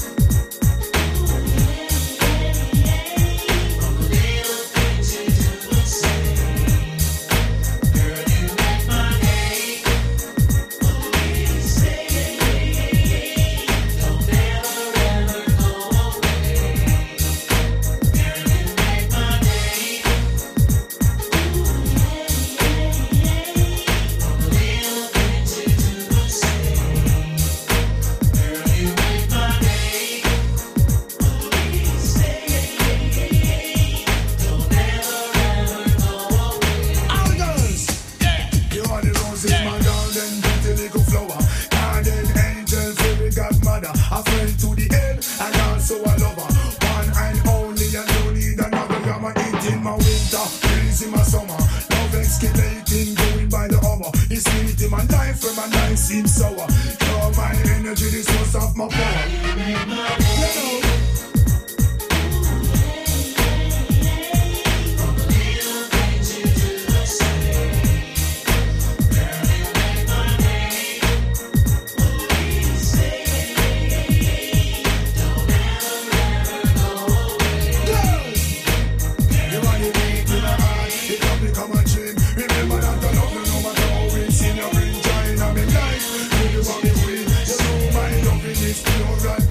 C: Seems sour. You're my energy, the source of my power. You know. Right.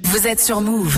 I: Vous êtes sur Move.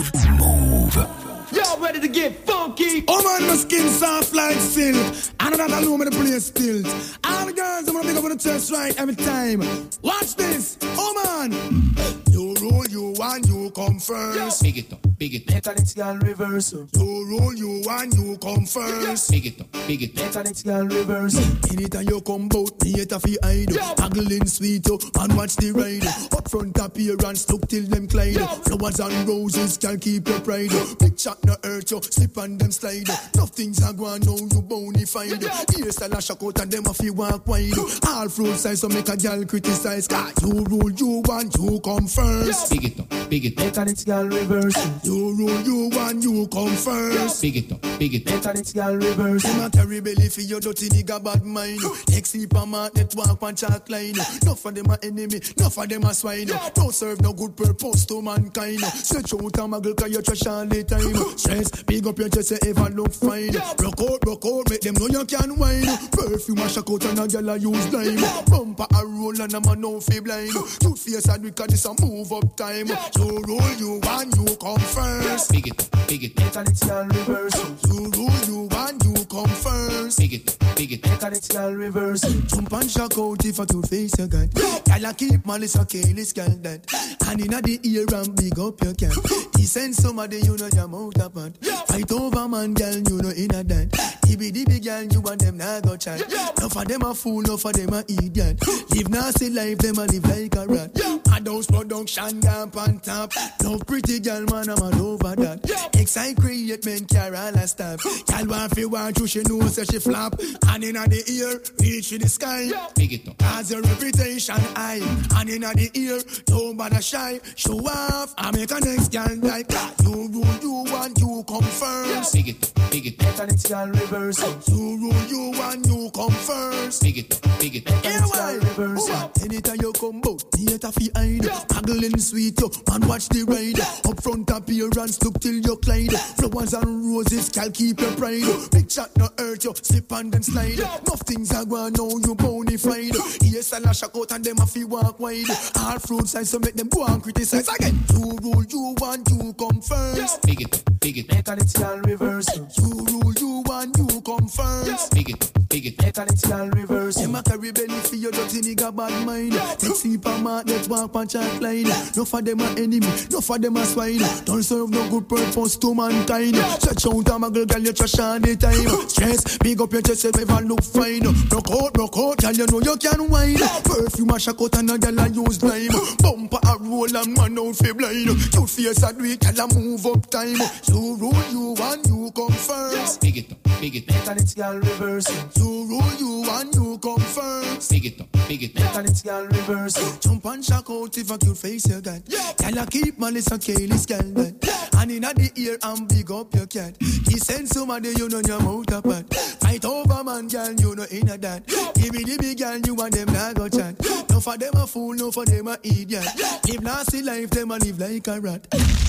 B: Move.
C: Y'all ready to get funky? Oh man, my skin soft like silk. I know that I know me to play still. All the girls, I'm gonna pick up on the chest right every time. Watch this, oh man. You roll, you want, you come first.
A: Big it up, big it up.
C: Mechanical reversal. You roll, you want, you come first.
A: Big it up, big it up.
C: Mechanical reversal. Anytime you come bout, me it a fi hide. Haggling sweet up and watch the ride. Up front appearance, look till them glide. Flowers and roses can keep your pride. Big chat no hurt you, slip on them slide. Nothing's a go on now, you bonified. Here style a shock out and them a fi walk wide. All fruit size so make a girl criticize. Cause you rule, you want, you come first.
A: Big it up, big it up.
C: Mechanical reversal. You rule, you want, you come first.
A: Big it up, big it up.
C: Mechanical reversal. You carry belly for your dirty nigga bad mind. Next sleep a man that walk on chalk line. Enough of them a enemy, enough of them a swine. Don't serve no good purpose to mankind. Stretch out a muggle cause you trash all the time. Stress, big up your chest, you ever look fine. Rock out, rock out, make them know you can whine. Perfume a shock out and a girl a use dime. Bumper a roll and a man no feel blind. Two face and we this a move up time. You roll, you want, you come first.
A: Big it up, big it up.
C: Mechanical reversal. You roll, you want, you come first.
A: Big it up, big it up.
C: Mechanical reversal. Jump and shock out if a two face you got. Girl a keep malice a careless girl that. And inna the ear and big up your cat. Decent somebody you know your mouth apart. Fight over man girl you know inna that. Dibby dibby girl you and them nah go chat. No for them a fool, no for them a idiot. Live nasty life, them a live like a rat. Adults production gap on top. Love pretty girl man I'm all over that. Excite create men care all a stop. Girl want fi want you she know say she flap. And inna the ear reach to the sky.
A: Big it up.
C: Cause your reputation high. And inna the ear don't bother shy. Show off I make a next girl like that. You rule you want you come first.
A: Big it up, big it up.
C: Mechanical reversal. You rule you want you come first.
A: Big it up, big it up.
C: Mechanical reversal. Anytime you come out, me at a fi hide. Haggling sweet you, man watch the ride. Up front appearance, look till you glide. Flowers and roses, can keep your pride. Big chat no hurt you, slip on them slide. Nothing's a go now, you bonified. Yes, and a shock out and them a fi walk wide. All fruit size, so make them go and criticize again. You rule, you want, you come first.
A: Big it up, big it up.
C: Mechanical reversal. You rule, you want, you come first.
A: Big it up, big it up.
C: Mechanical reversal. Them a carry belly for your dirty nigga bad mind. Take sleep a man, let walk on chalk line. No for them a enemy, no for them a swine. Don't serve no good purpose to mankind. Stretch out a muggle, girl, you trash all the time. Stress, big up your chest, you never look fine. Rock out, rock out, girl, you know you can whine. Perfume a shock out and a girl a use lime. Bumper a roll and man out fi blind. You face a do it, girl a move up time. You rule, you want, you come first.
A: Big it up, big it up.
C: Mechanical reversal. You rule, you want, you come first.
A: Big it up, big it up.
C: Mechanical reversal. Jump and shock out if a cute face you got. Girl a keep malice a careless girl that. And inna the ear and big up your cat. He send somebody you know your mouth apart. Fight over man girl you know inna that. Give me the big girl you and them nah go chat. No for them a fool, no for them a idiot. Live nasty life, them a live like a rat.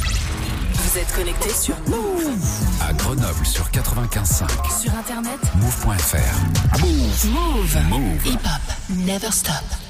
I: Vous êtes connecté sur Move.
B: À Grenoble sur quatre-vingt-quinze cinq.
I: Sur internet
B: Move point F R. Move.
I: Move.
B: Move.
I: Hip hop never stop.